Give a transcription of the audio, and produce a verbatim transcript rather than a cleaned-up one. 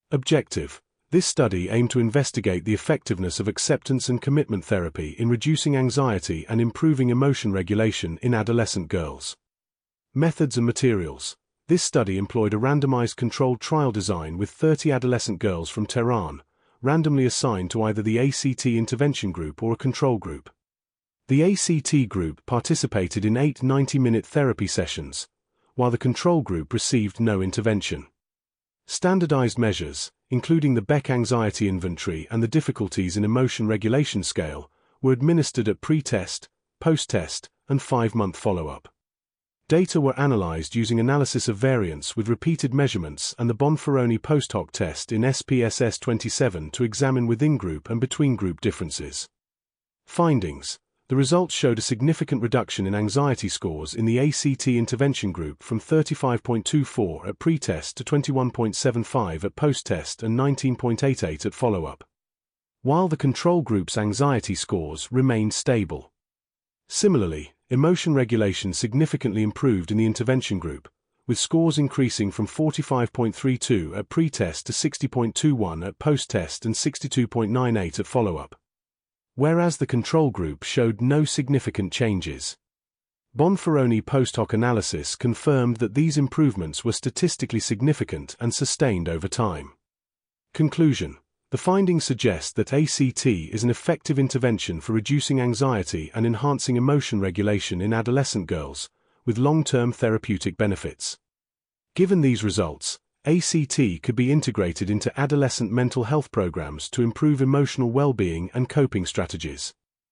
Objective: this study aimed to investigate the effectiveness of acceptance and commitment therapy in reducing anxiety and improving emotion regulation in adolescent girls. Methods and materials: this study employed a randomized controlled trial design with thirty adolescent girls from Tehran, randomly assigned to either the A C T intervention group or a control group. The A C T group participated in eight ninety-minute therapy sessions, while the control group received no intervention. Standardized measures, including the Beck Anxiety Inventory and the Difficulties in Emotion Regulation Scale, were administered at pre-test, post-test, and five-month follow-up. Data were analyzed using analysis of variance with repeated measurements and the Bonferroni post-hoc test in S P S S twenty-seven to examine within-group and between-group differences. Findings: the results showed a significant reduction in anxiety scores in the A C T intervention group from thirty-five point two four at pre-test to twenty-one point seven five at post-test and nineteen point eight eight at follow-up, while the control group's anxiety scores remained stable. Similarly, emotion regulation significantly improved in the intervention group, with scores increasing from forty-five point three two at pre-test to sixty point two one at post-test and sixty-two point nine eight at follow-up, whereas the control group showed no significant changes. Bonferroni post-hoc analysis confirmed that these improvements were statistically significant and sustained over time. Conclusion: the findings suggest that A C T is an effective intervention for reducing anxiety and enhancing emotion regulation in adolescent girls, with long-term therapeutic benefits. Given these results, A C T could be integrated into adolescent mental health programs to improve emotional well-being and coping strategies.